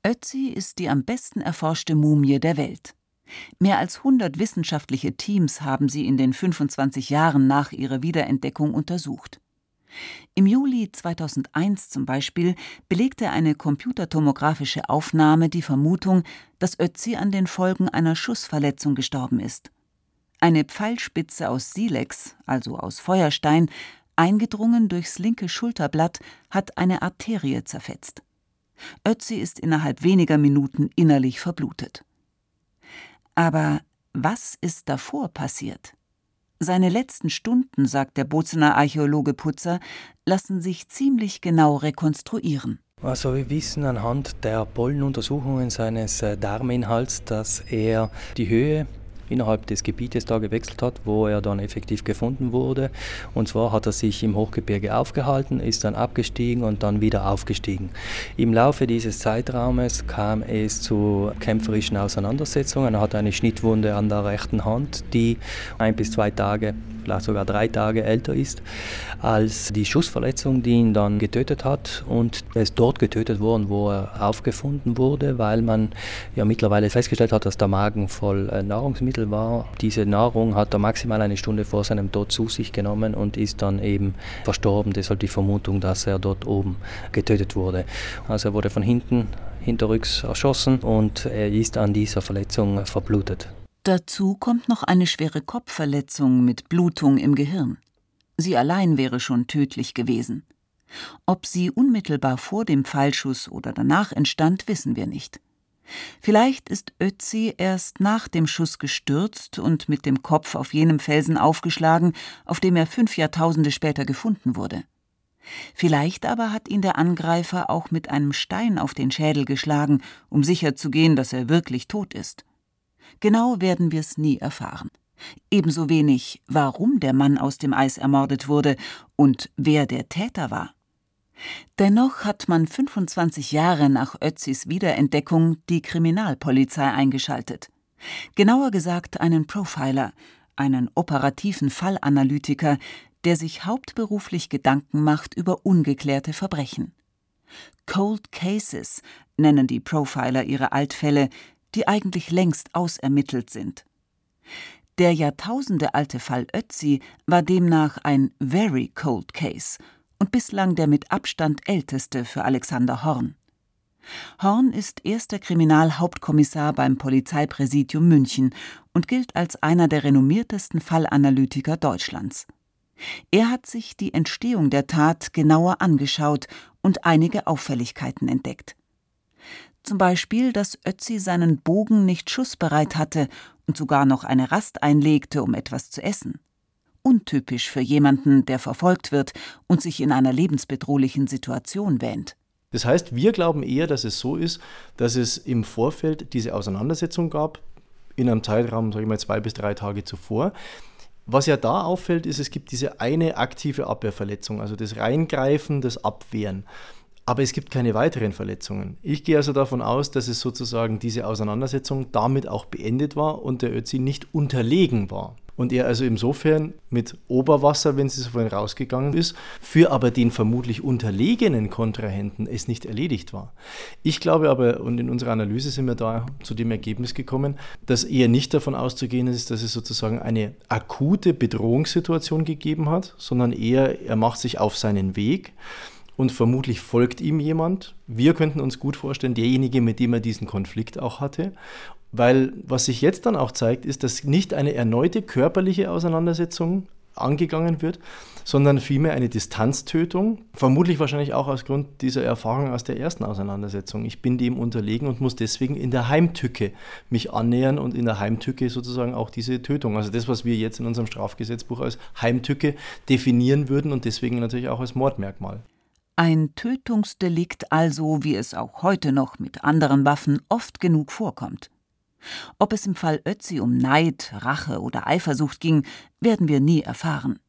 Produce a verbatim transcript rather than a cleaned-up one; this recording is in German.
Ötzi ist die am besten erforschte Mumie der Welt. Mehr als hundert wissenschaftliche Teams haben sie in den fünfundzwanzig Jahren nach ihrer Wiederentdeckung untersucht. Im Juli zweitausendeins zum Beispiel belegte eine computertomographische Aufnahme die Vermutung, dass Ötzi an den Folgen einer Schussverletzung gestorben ist. Eine Pfeilspitze aus Silex, also aus Feuerstein, eingedrungen durchs linke Schulterblatt, hat eine Arterie zerfetzt. Ötzi ist innerhalb weniger Minuten innerlich verblutet. Aber was ist davor passiert? Seine letzten Stunden, sagt der Bozener Archäologe Putzer, lassen sich ziemlich genau rekonstruieren. Also wir wissen anhand der Pollenuntersuchungen seines Darminhalts, dass er die Höhe innerhalb des Gebietes da gewechselt hat, wo er dann effektiv gefunden wurde. Und zwar hat er sich im Hochgebirge aufgehalten, ist dann abgestiegen und dann wieder aufgestiegen. Im Laufe dieses Zeitraumes kam es zu kämpferischen Auseinandersetzungen. Er hat eine Schnittwunde an der rechten Hand, die ein bis zwei Tage, vielleicht sogar drei Tage älter ist als die Schussverletzung, die ihn dann getötet hat. Und er ist dort getötet worden, wo er aufgefunden wurde, weil man ja mittlerweile festgestellt hat, dass der Magen voll Nahrungsmittel war. Diese Nahrung hat er maximal eine Stunde vor seinem Tod zu sich genommen und ist dann eben verstorben. Deshalb die Vermutung, dass er dort oben getötet wurde. Also er wurde von hinten, hinterrücks erschossen und er ist an dieser Verletzung verblutet. Dazu kommt noch eine schwere Kopfverletzung mit Blutung im Gehirn. Sie allein wäre schon tödlich gewesen. Ob sie unmittelbar vor dem Pfeilschuss oder danach entstand, wissen wir nicht. Vielleicht ist Ötzi erst nach dem Schuss gestürzt und mit dem Kopf auf jenem Felsen aufgeschlagen, auf dem er fünf Jahrtausende später gefunden wurde. Vielleicht aber hat ihn der Angreifer auch mit einem Stein auf den Schädel geschlagen, um sicherzugehen, dass er wirklich tot ist. Genau werden wir es nie erfahren. Ebenso wenig, warum der Mann aus dem Eis ermordet wurde und wer der Täter war. Dennoch hat man fünfundzwanzig Jahre nach Ötzis Wiederentdeckung die Kriminalpolizei eingeschaltet. Genauer gesagt einen Profiler, einen operativen Fallanalytiker, der sich hauptberuflich Gedanken macht über ungeklärte Verbrechen. Cold Cases nennen die Profiler ihre Altfälle, die eigentlich längst ausermittelt sind. Der jahrtausendealte Fall Ötzi war demnach ein Very Cold Case und bislang der mit Abstand älteste für Alexander Horn. Horn ist erster Kriminalhauptkommissar beim Polizeipräsidium München und gilt als einer der renommiertesten Fallanalytiker Deutschlands. Er hat sich die Entstehung der Tat genauer angeschaut und einige Auffälligkeiten entdeckt. Zum Beispiel, dass Ötzi seinen Bogen nicht schussbereit hatte und sogar noch eine Rast einlegte, um etwas zu essen. Untypisch für jemanden, der verfolgt wird und sich in einer lebensbedrohlichen Situation wähnt. Das heißt, wir glauben eher, dass es so ist, dass es im Vorfeld diese Auseinandersetzung gab, in einem Zeitraum, sage ich mal, zwei bis drei Tage zuvor. Was ja da auffällt, ist, es gibt diese eine aktive Abwehrverletzung, also das Reingreifen, das Abwehren. Aber es gibt keine weiteren Verletzungen. Ich gehe also davon aus, dass es sozusagen diese Auseinandersetzung damit auch beendet war und der Ötzi nicht unterlegen war. Und er also insofern mit Oberwasser, wenn sie so vorhin rausgegangen ist, für aber den vermutlich unterlegenen Kontrahenten es nicht erledigt war. Ich glaube aber, und in unserer Analyse sind wir da zu dem Ergebnis gekommen, dass eher nicht davon auszugehen ist, dass es sozusagen eine akute Bedrohungssituation gegeben hat, sondern eher, er macht sich auf seinen Weg. Und vermutlich folgt ihm jemand. Wir könnten uns gut vorstellen, derjenige, mit dem er diesen Konflikt auch hatte. Weil was sich jetzt dann auch zeigt, ist, dass nicht eine erneute körperliche Auseinandersetzung angegangen wird, sondern vielmehr eine Distanztötung. Vermutlich wahrscheinlich auch aus Grund dieser Erfahrung aus der ersten Auseinandersetzung. Ich bin dem unterlegen und muss deswegen in der Heimtücke mich annähern und in der Heimtücke sozusagen auch diese Tötung, also das, was wir jetzt in unserem Strafgesetzbuch als Heimtücke definieren würden und deswegen natürlich auch als Mordmerkmal. Ein Tötungsdelikt also, wie es auch heute noch mit anderen Waffen oft genug vorkommt. Ob es im Fall Ötzi um Neid, Rache oder Eifersucht ging, werden wir nie erfahren.